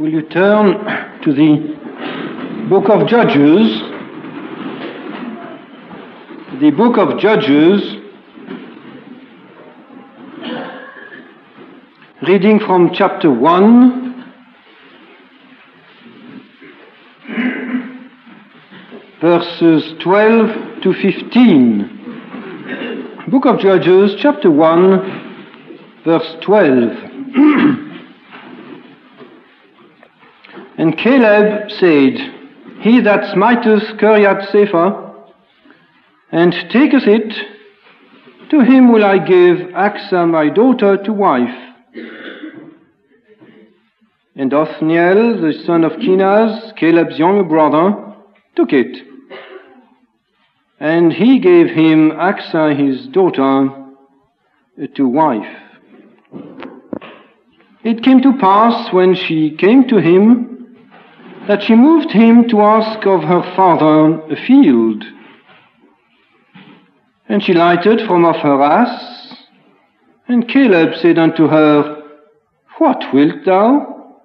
Will you turn to the book of Judges? The book of Judges, reading from chapter 1, verses 12 to 15. Book of Judges, chapter 1, verse 12. And Caleb said, He that smiteth Kiriath Sepher, and taketh it, to him will I give Achsah my daughter to wife. And Othniel, the son of Kenaz, Caleb's younger brother, took it. And he gave him Achsah his daughter to wife. It came to pass, when she came to him, that she moved him to ask of her father a field. And she lighted from off her ass, and Caleb said unto her, What wilt thou?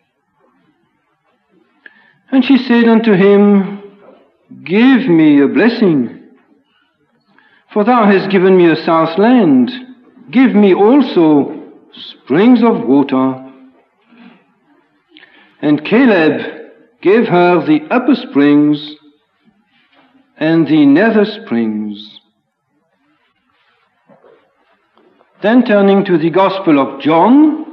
And she said unto him, Give me a blessing, for thou hast given me a south land. Give me also springs of water. And Caleb gave her the upper springs and the nether springs. Then turning to the Gospel of John,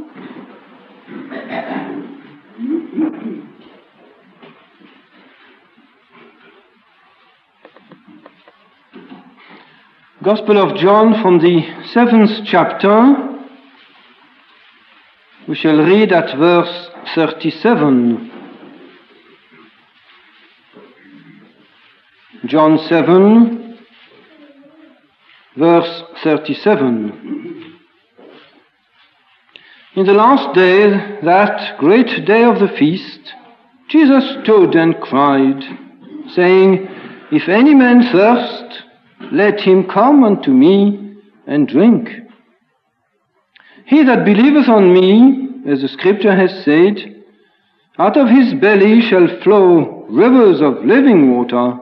Gospel of John from the 7th chapter, we shall read at verse 37. John 7, verse 37. In the last day, that great day of the feast, Jesus stood and cried, saying, If any man thirst, let him come unto me and drink. He that believeth on me, as the Scripture has said, out of his belly shall flow rivers of living water.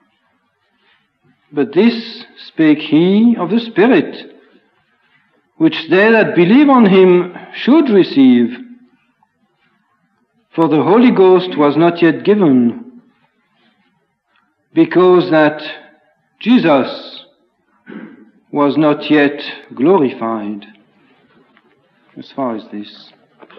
But this spake he of the Spirit, which they that believe on him should receive. For the Holy Ghost was not yet given, because that Jesus was not yet glorified. As far as this.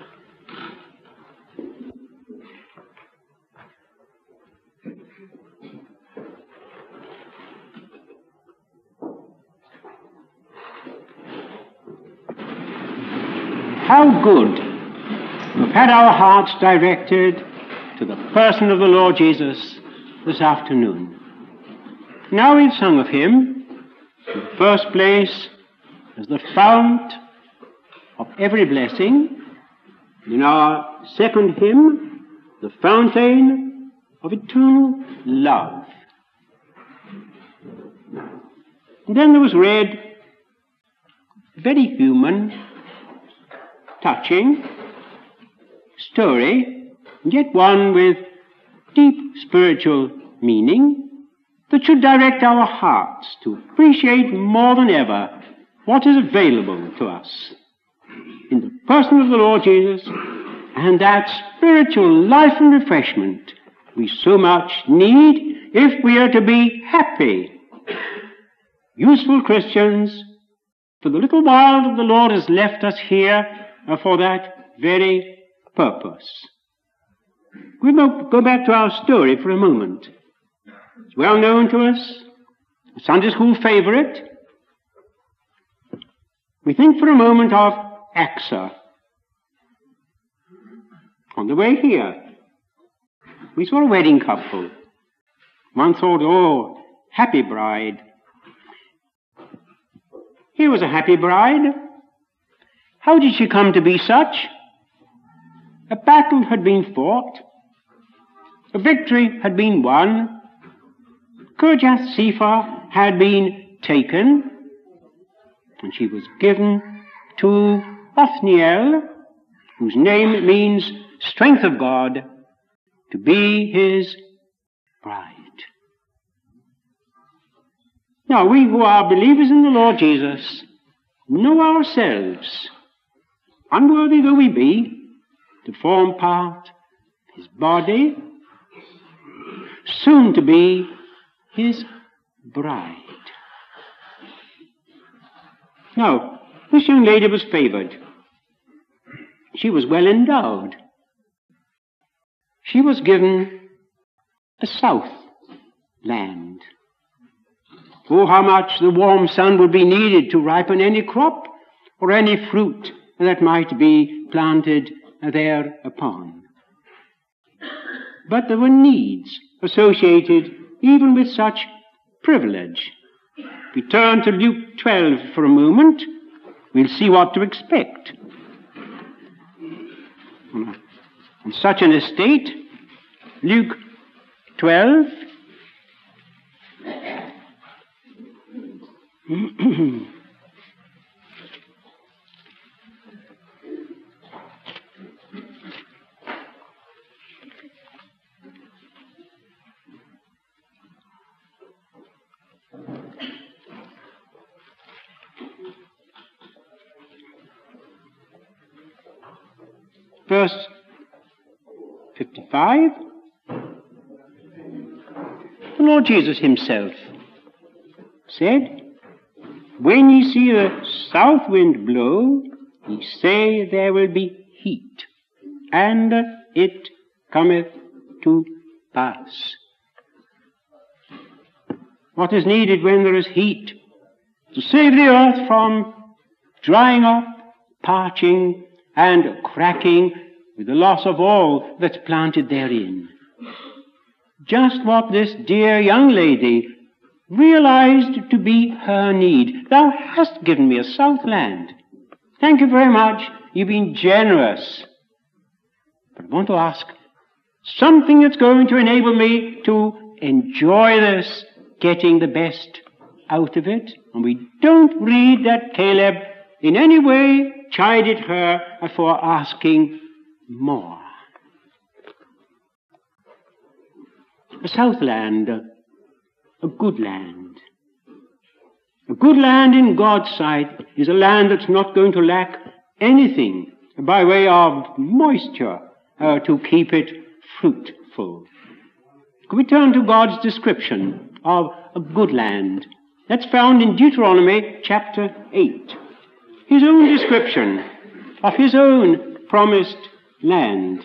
How good we've had our hearts directed to the person of the Lord Jesus this afternoon. Now we've sung of him, in the first place, as the fount of every blessing. In our second hymn, the fountain of eternal love. And then there was read a very human, touching story, and yet one with deep spiritual meaning that should direct our hearts to appreciate more than ever what is available to us in the person of the Lord Jesus and that spiritual life and refreshment we so much need if we are to be happy, useful Christians for the little while that the Lord has left us here for that very purpose. We'll go back to our story for a moment. It's well known to us, a Sunday school favorite. We think for a moment of Achsah. On the way here, we saw a wedding couple. One thought, oh, happy bride. Here was a happy bride. How did she come to be such? A battle had been fought. A victory had been won. Kiriath Sepher had been taken, and she was given to Othniel, whose name means strength of God to be his bride. Now, we who are believers in the Lord Jesus know ourselves, unworthy though we be, to form part of his body, soon to be his bride. Now, this young lady was favored. She was well endowed. She was given a south land. Oh, how much the warm sun would be needed to ripen any crop or any fruit that might be planted thereupon. But there were needs associated even with such privilege. If we turn to Luke 12 for a moment, we'll see what to expect. On such an estate, Luke 12, verse 55, the Lord Jesus himself said, "When ye see the south wind blow, ye say there will be heat, and it cometh to pass." What is needed when there is heat? To save the earth from drying up, parching, and cracking with the loss of all that's planted therein. Just what this dear young lady realized to be her need. Thou hast given me a south land. Thank you very much. You've been generous. But I want to ask something that's going to enable me to enjoy this, getting the best out of it. And we don't read that Caleb in any way chided her for asking more. A southland, a good land. A good land in God's sight is a land that's not going to lack anything by way of moisture to keep it fruitful. Could we turn to God's description of a good land? That's found in Deuteronomy chapter 8. His own description of his own promised land.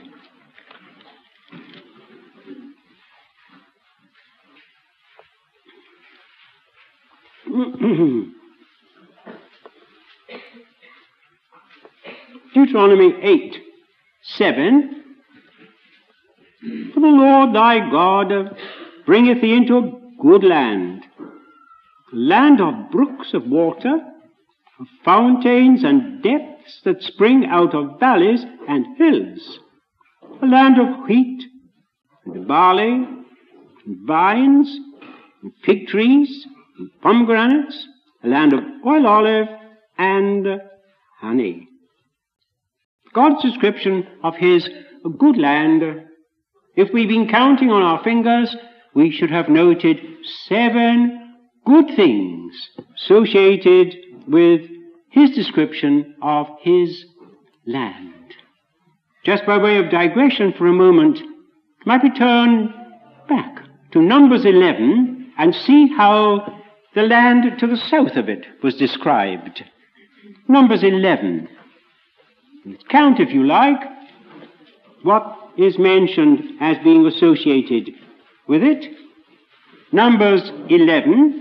Deuteronomy 8:7. For the Lord thy God bringeth thee into a good land, a land of brooks of water, of fountains and depths that spring out of valleys and hills, a land of wheat and barley and vines and fig trees and pomegranates, a land of oil olive and honey. God's description of his good land, if we've been counting on our fingers, we should have noted 7 good things associated with his description of his land. Just by way of digression for a moment, might we turn back to Numbers 11 and see how the land to the south of it was described. Numbers 11. Count, if you like, what is mentioned as being associated with it. Numbers 11.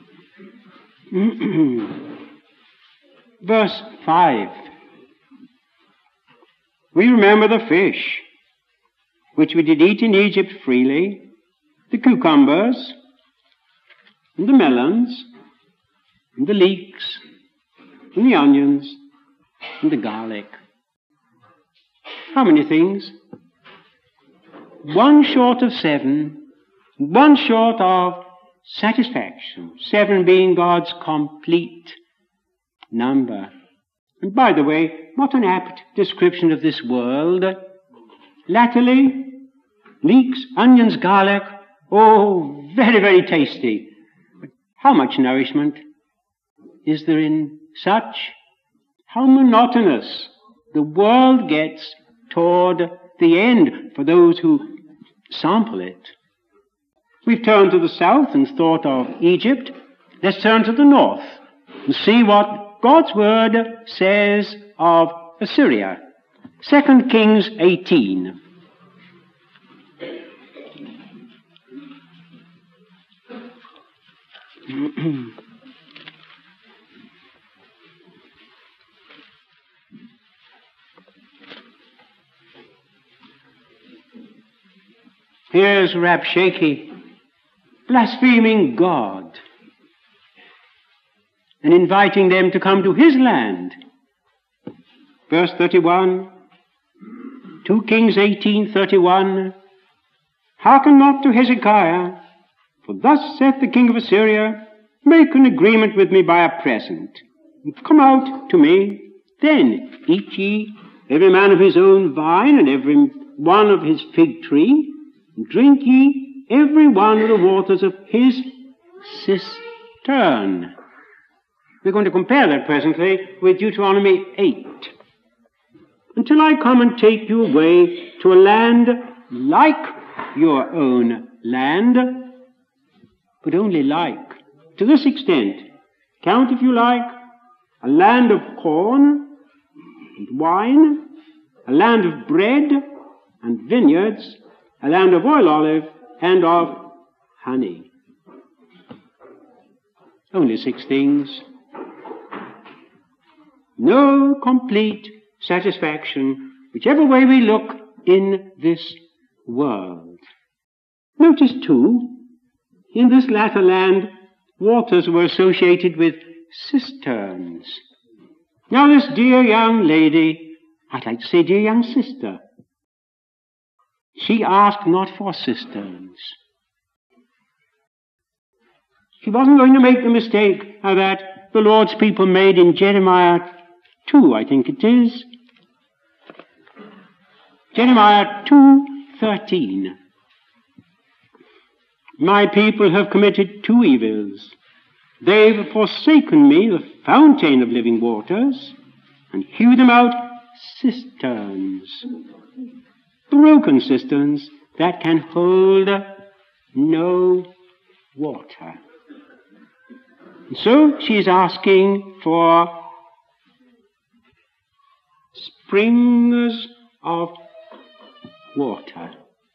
Verse 5. We remember the fish, which we did eat in Egypt freely, the cucumbers, and the melons, and the leeks, and the onions, and the garlic. How many things? 1 short of 7, 1 short of satisfaction, 7 being God's complete number. And by the way, what an apt description of this world. latterly, leeks, onions, garlic, oh, very, very tasty. But how much nourishment is there in such? How monotonous the world gets toward the end for those who sample it. We've turned to the south and thought of Egypt. Let's turn to the north and see what God's word says of Assyria. 2 Kings 18. Here's Rabshakeh blaspheming God and inviting them to come to his land. Verse 31, 2 Kings 18:31, hearken not to Hezekiah, for thus saith the king of Assyria, make an agreement with me by a present, and come out to me, then eat ye every man of his own vine, and every one of his fig tree, and drink ye every one of the waters of his cistern. We're going to compare that presently with Deuteronomy 8. Until I come and take you away to a land like your own land, but only like. To this extent, count if you like, a land of corn and wine, a land of bread and vineyards, a land of oil olive and of honey. Only 6 things. No complete satisfaction, whichever way we look in this world. Notice, too, in this latter land, waters were associated with cisterns. Now this dear young lady, I'd like to say dear young sister, she asked not for cisterns. She wasn't going to make the mistake that the Lord's people made in Jeremiah 2, I think it is. Jeremiah 2:13. My people have committed 2 evils. They've forsaken me, the fountain of living waters, and hewed them out cisterns. Broken cisterns that can hold no water. And so she's asking for springs of water.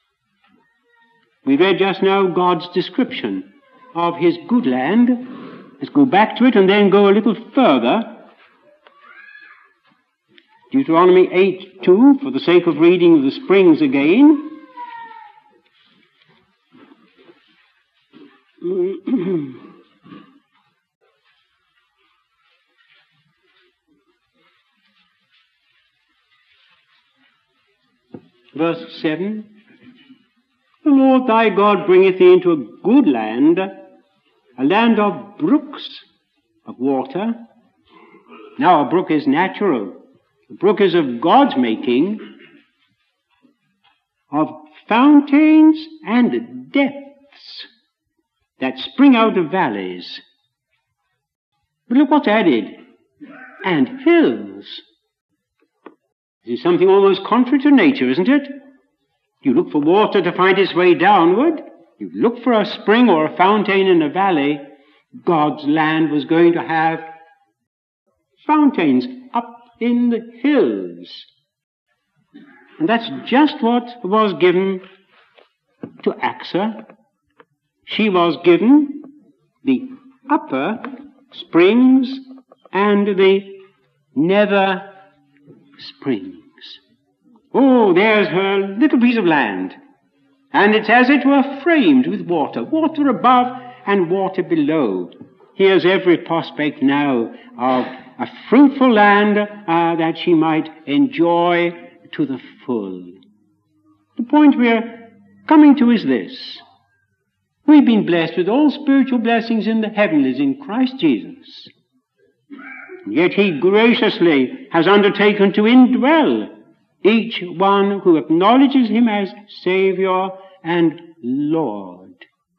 We read just now God's description of his good land. Let's go back to it and then go a little further. Deuteronomy 8:2, for the sake of reading the springs again. Verse 7, the Lord thy God bringeth thee into a good land, a land of brooks of water. Now a brook is natural. The brook is of God's making, of fountains and depths that spring out of valleys. But look what's added. And hills. This is something almost contrary to nature, isn't it? You look for water to find its way downward. You look for a spring or a fountain in a valley. God's land was going to have fountains up in the hills. And that's just what was given to Achsah. She was given the upper springs and the nether springs. Oh, there's her little piece of land. And it's as it were framed with water, water above and water below. Here's every prospect now of a fruitful land that she might enjoy to the full. The point we're coming to is this. We've been blessed with all spiritual blessings in the heavenlies in Christ Jesus. Yet he graciously has undertaken to indwell each one who acknowledges him as Saviour and Lord.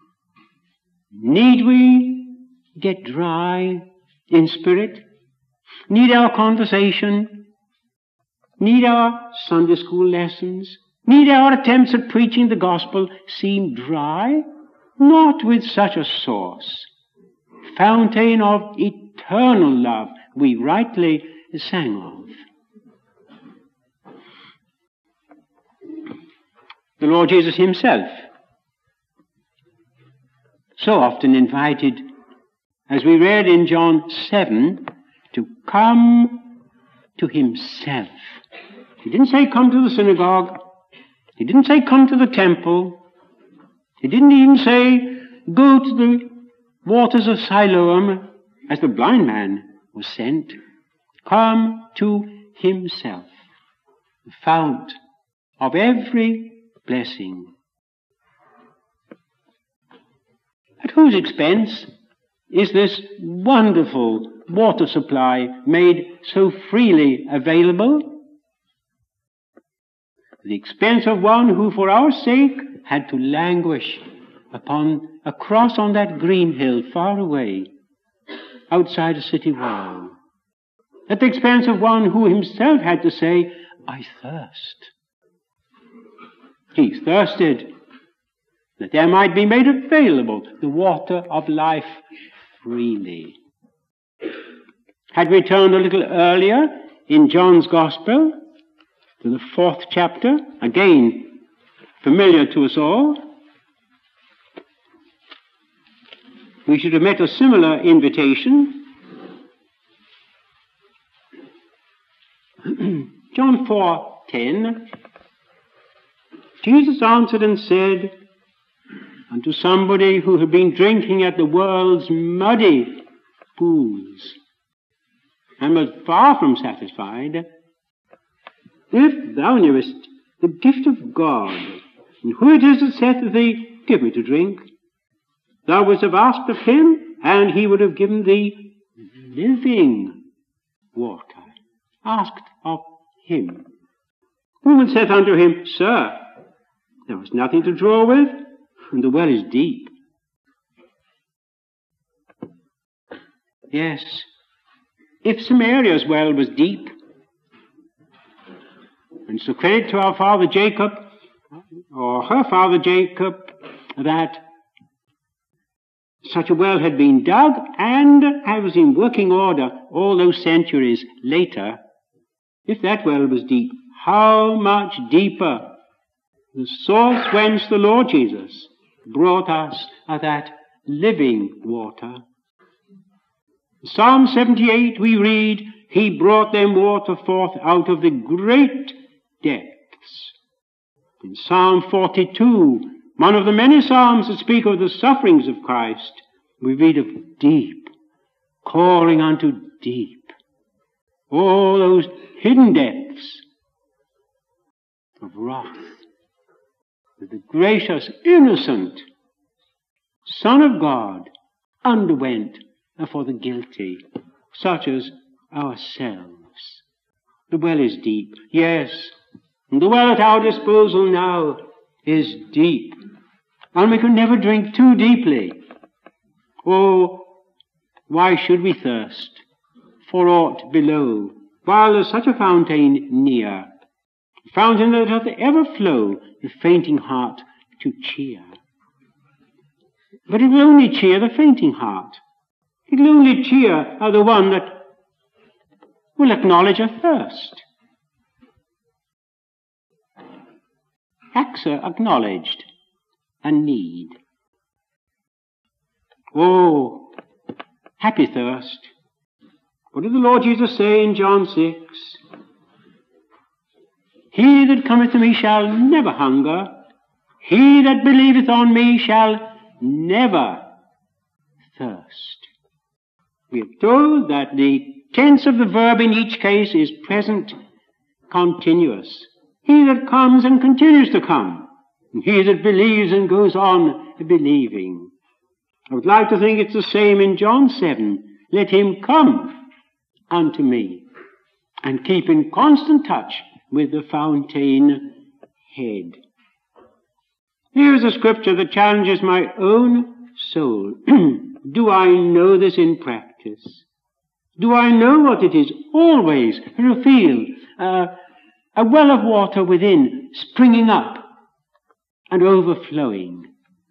Need we get dry in spirit? Need our conversation? Need our Sunday school lessons? Need our attempts at preaching the gospel seem dry? Not with such a source, fountain of eternal love, we rightly sang of. The Lord Jesus himself, so often invited, as we read in John 7, to come to himself. He didn't say come to the synagogue. He didn't say come to the temple. He didn't even say go to the waters of Siloam as the blind man was sent. Come to himself, the fount of every blessing. At whose expense is this wonderful water supply made so freely available? The expense of one who for our sake had to languish upon a cross on that green hill far away, outside a city wall. At the expense of one who himself had to say, I thirst. He thirsted that there might be made available the water of life freely. Had we turned a little earlier in John's Gospel to the 4th chapter, again familiar to us all, we should have met a similar invitation. John 4:10, Jesus answered and said unto somebody who had been drinking at the world's muddy pools and was far from satisfied, if thou knewest the gift of God, and who it is that saith thee, give me to drink, thou wouldst have asked of him, and he would have given thee living water. Asked of him. Woman saith unto him, Sir, there is nothing to draw with, and the well is deep. Yes, if Samaria's well was deep, and so credit to our father Jacob, or her father Jacob, that such a well had been dug and was in working order all those centuries later, if that well was deep, how much deeper the source whence the Lord Jesus brought us that living water. Psalm 78 we read, He brought them water forth out of the great depths. In Psalm 42, one of the many psalms that speak of the sufferings of Christ, we read of deep, calling unto deep. All those hidden depths of wrath that the gracious, innocent Son of God underwent for the guilty, such as ourselves. The well is deep, yes, and the well at our disposal now is deep, and we can never drink too deeply. Oh, why should we thirst for aught below, while there's such a fountain near, a fountain that doth ever flow the fainting heart to cheer? But it will only cheer the fainting heart. It will only cheer the one that will acknowledge a thirst. Axa acknowledged a need. Oh, happy thirst. What did the Lord Jesus say in John 6? He that cometh to me shall never hunger. He that believeth on me shall never thirst. We are told that the tense of the verb in each case is present continuous. He that comes and continues to come. And he that believes and goes on believing. I would like to think it's the same in John 7. Let him come unto me and keep in constant touch with the fountain head. Here's a scripture that challenges my own soul. Do I know this in practice? Do I know what it is always to feel a well of water within springing up and overflowing?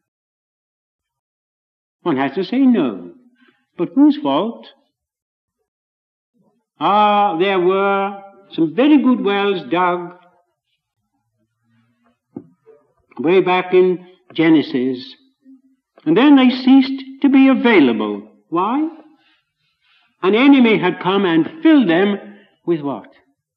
One has to say no. But whose fault? There were some very good wells dug way back in Genesis, and then they ceased to be available. Why? An enemy had come and filled them with what?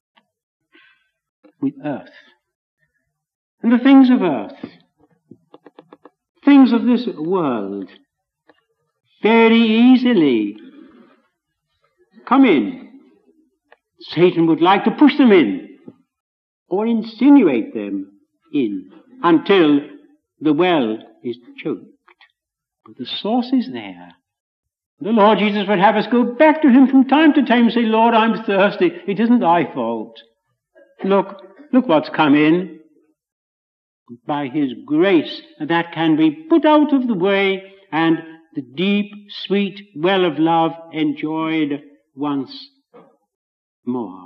With earth. And the things of earth, things of this world, very easily come in. Satan would like to push them in or insinuate them in until the well is choked. But the source is there. The Lord Jesus would have us go back to him from time to time and say, Lord, I'm thirsty. It isn't thy fault. Look what's come in. By his grace, that can be put out of the way and the deep, sweet well of love enjoyed once more.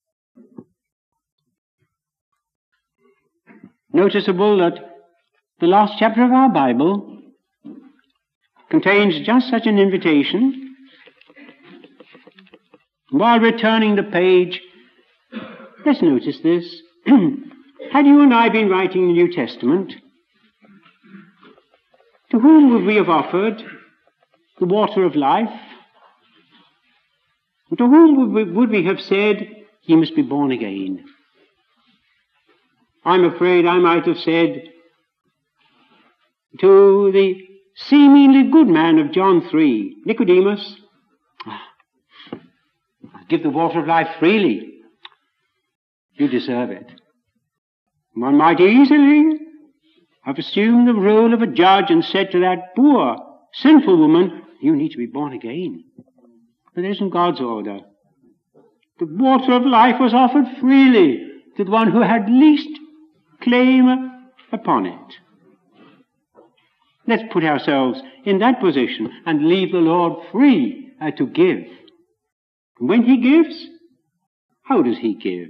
Noticeable that the last chapter of our Bible contains just such an invitation. While returning the page, let's notice this. Had you and I been writing the New Testament, to whom would we have offered the water of life? And to whom would we have said, ye must be born again? I'm afraid I might have said to the seemingly good man of John 3, Nicodemus, I'll give the water of life freely. You deserve it. One might easily have assumed the role of a judge and said to that poor, sinful woman, you need to be born again. But it isn't God's order. The water of life was offered freely to the one who had least claim upon it. Let's put ourselves in that position and leave the Lord free to give. When he gives, how does he give?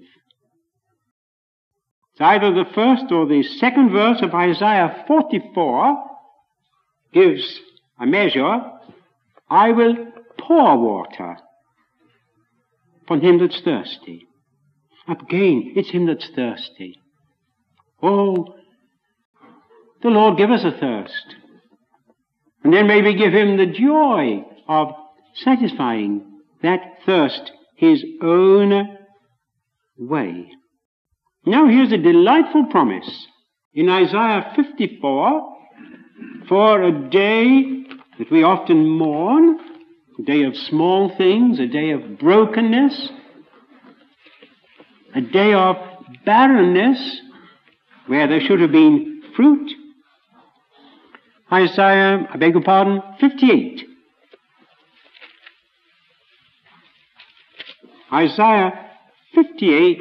It's either the first or the second verse of Isaiah 44 gives a measure. I will pour water upon him that's thirsty. Again, it's him that's thirsty. Oh, the Lord give us a thirst. And then maybe give him the joy of satisfying that thirst his own way. Now here's a delightful promise in Isaiah 54 for a day that we often mourn, a day of small things, a day of brokenness, a day of barrenness where there should have been fruit. Isaiah, 58. Isaiah 58.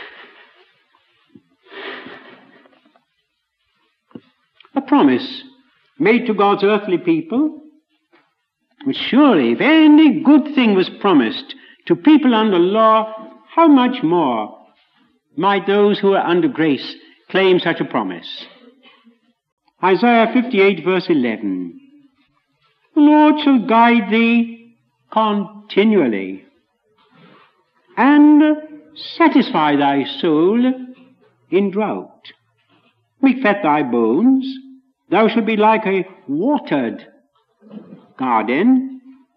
A promise made to God's earthly people, which surely, if any good thing was promised to people under law, how much more might those who are under grace claim such a promise? Isaiah 58 verse 11. The Lord shall guide thee continually and satisfy thy soul in drought. Make fat thy bones. Thou shalt be like a watered garden.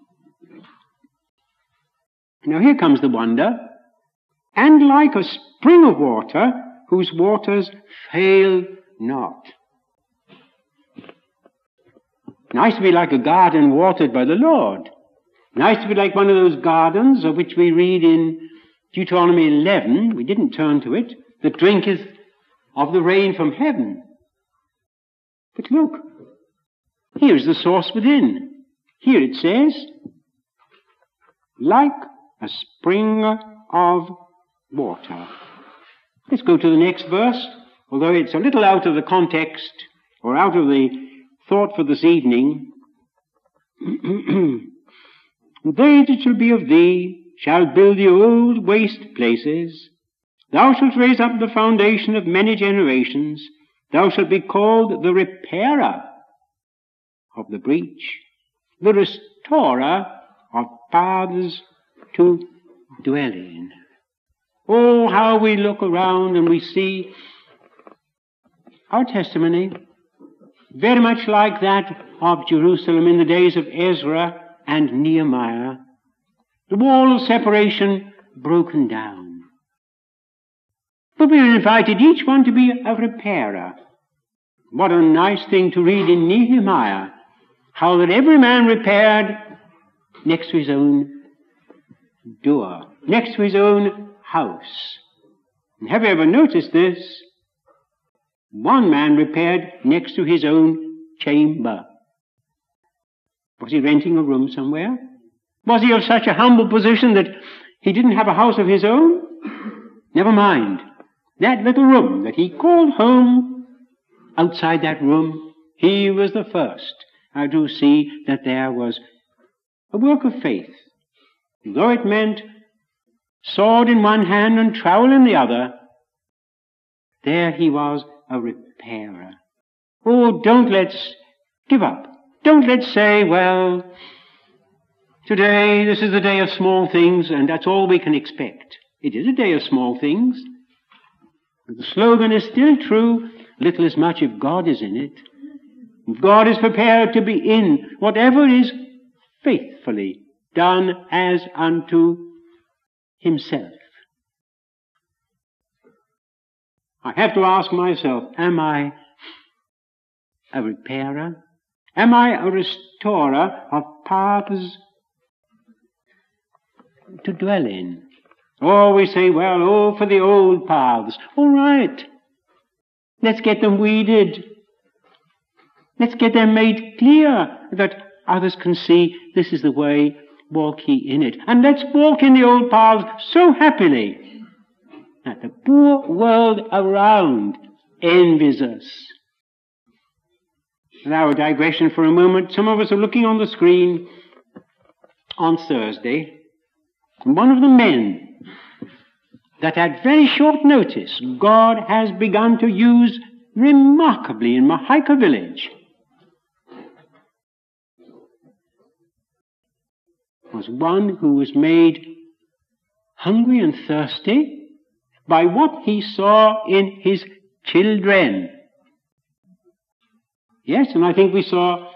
Now here comes the wonder. And like a spring of water, whose waters fail not. Nice to be like a garden watered by the Lord. Nice to be like one of those gardens of which we read in Deuteronomy 11, we didn't turn to it, that drinketh of the rain from heaven. But look, here's the source within. Here it says, like a spring of water. Let's go to the next verse, although it's a little out of the context, or out of the thought for this evening. They that shall be of thee shall build the old waste places. Thou shalt raise up the foundation of many generations. Thou shalt be called the repairer of the breach, the restorer of paths to dwell in. Oh, how we look around and we see our testimony very much like that of Jerusalem in the days of Ezra and Nehemiah. The wall of separation broken down. But we are invited each one to be a repairer. What a nice thing to read in Nehemiah, how that every man repaired next to his own door, next to his own house. And have you ever noticed this? One man repaired next to his own chamber. Was he renting a room somewhere? Was he of such a humble position that he didn't have a house of his own? Never mind. That little room that he called home, outside that room, he was the first to see that there was a work of faith. Though it meant sword in one hand and trowel in the other, there he was a repairer. Oh, don't let's give up. Don't let's say, well, today this is the day of small things and that's all we can expect. It is a day of small things. But the slogan is still true, little is much if God is in it. If God is prepared to be in whatever is faithfully done as unto himself. I have to ask myself, am I a repairer? Am I a restorer of paths to dwell in? Oh, we say, well, oh, for the old paths. All right. Let's get them weeded. Let's get them made clear that others can see this is the way, walk ye in it. And let's walk in the old paths so happily that the poor world around envies us. Now, a digression for a moment. Some of us are looking on the screen on Thursday, and one of the men that at very short notice God has begun to use remarkably in Mahaika village was one who was made hungry and thirsty by what he saw in his children. Yes, and I think we saw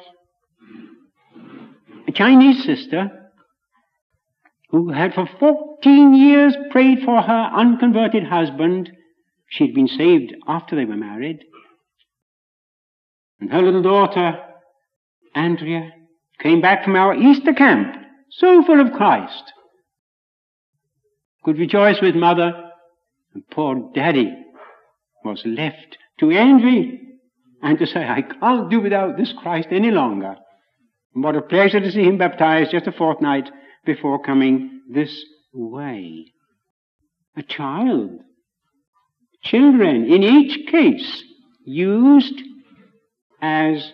a Chinese sister who had for 14 years prayed for her unconverted husband. She'd been saved after they were married. And her little daughter, Andrea, came back from our Easter camp, so full of Christ. Could rejoice with mother, and poor daddy was left to envy and to say, I can't do without this Christ any longer. And what a pleasure to see him baptized just a fortnight before coming this way. A child. Children, in each case, used as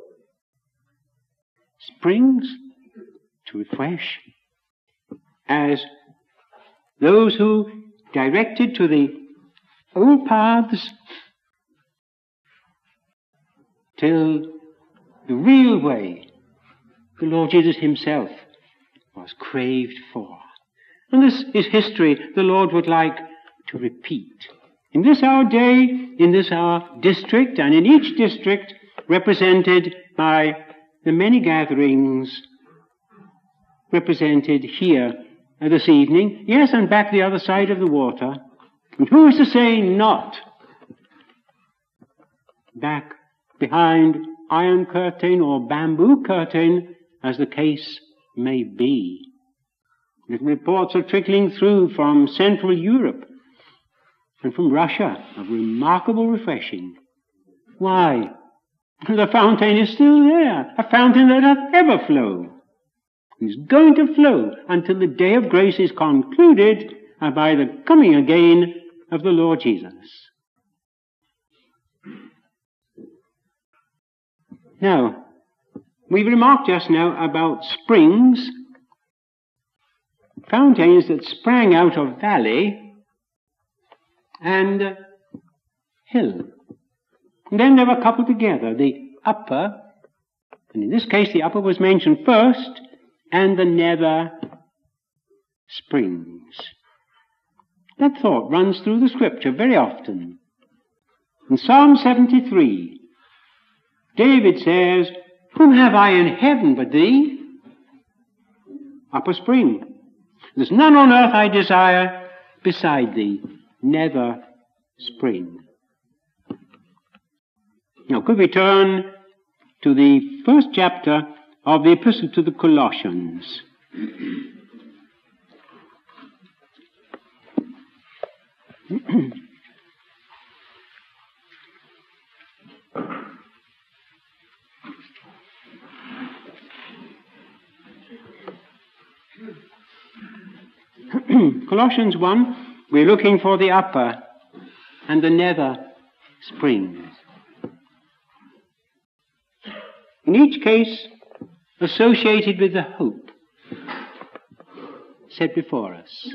springs to refresh, as those who directed to the old paths till the real way the Lord Jesus himself was craved for. And this is history the Lord would like to repeat. In this our day, in this our district, and in each district represented by the many gatherings represented here this evening, yes, and back the other side of the water. And who is to say not back behind iron curtain or bamboo curtain, as the case may be. Little reports are trickling through from Central Europe and from Russia of remarkable refreshing. Why? The fountain is still there, a fountain that hath ever flow. It's going to flow until the day of grace is concluded, and by the coming again of the Lord Jesus. Now, we've remarked just now about springs, fountains that sprang out of valley and hill. And then they were coupled together, the upper, and in this case the upper was mentioned first, and the nether springs. That thought runs through the scripture very often. In Psalm 73, David says, "Whom have I in heaven but thee?" Upper spring. "There's none on earth I desire beside thee." Nether spring. Now, could we turn to the first chapter of the Epistle to the Colossians? Colossians 1, we're looking for the upper and the nether springs. In each case, associated with the hope set before us.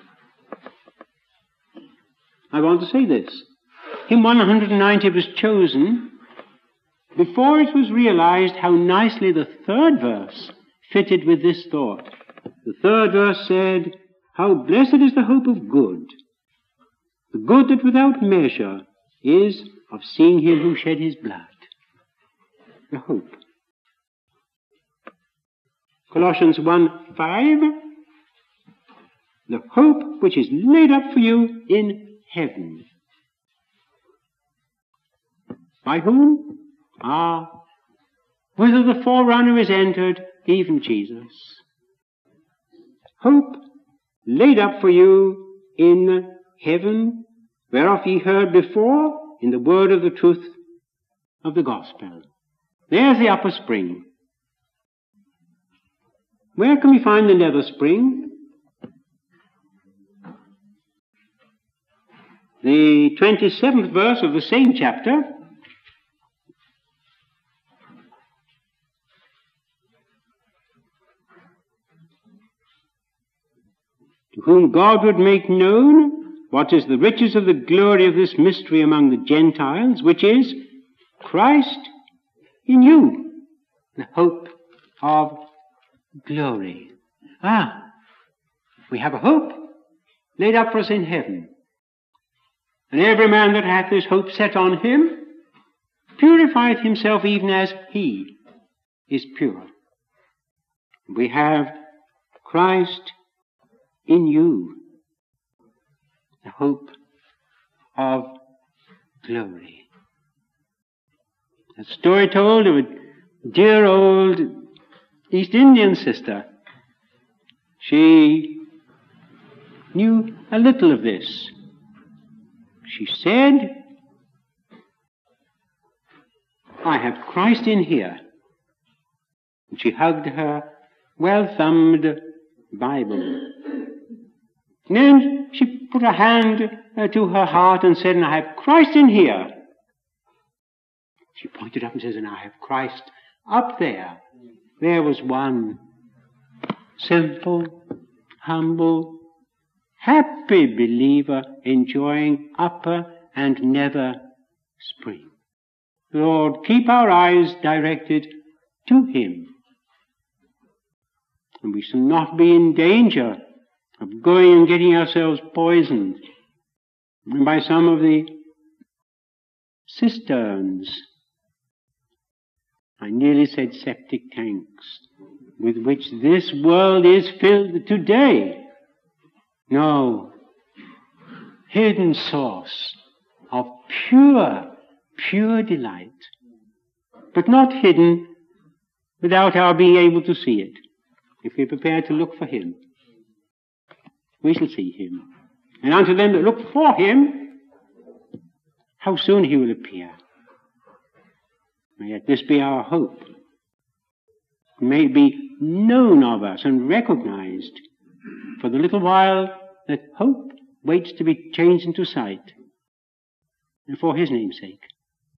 I want to say this. Hymn 190 was chosen before it was realized how nicely the third verse fitted with this thought. The third verse said, "How blessed is the hope of good, the good that without measure is of seeing him who shed his blood." The hope. Colossians 1:5, the hope which is laid up for you in heaven. By whom? Whither the forerunner is entered, even Jesus. Hope laid up for you in heaven, whereof ye heard before in the word of the truth of the gospel. There's the upper spring. Where can we find the nether spring? The 27th verse of the same chapter. To whom God would make known what is the riches of the glory of this mystery among the Gentiles, which is Christ in you, the hope of glory. We have a hope laid up for us in heaven. And every man that hath this hope set on him purifieth himself even as he is pure. We have Christ in you, the hope of glory. A story told of a dear old East Indian sister. She knew a little of this. She said, "I have Christ in here." And she hugged her well-thumbed Bible. And then she put her hand to her heart and said, "And I have Christ in here." She pointed up and says, "And I have Christ up there." There was one simple, humble, happy believer enjoying upper and nether spring. Lord, keep our eyes directed to him. And we shall not be in danger of going and getting ourselves poisoned by some of the cisterns, I nearly said septic tanks, with which this world is filled today. No, hidden source of pure delight, but not hidden without our being able to see it. If we're prepared to look for him, we shall see him. And unto them that look for him, how soon he will appear. May yet this be our hope. May it be known of us and recognized for the little while that hope waits to be changed into sight, and for his name's sake.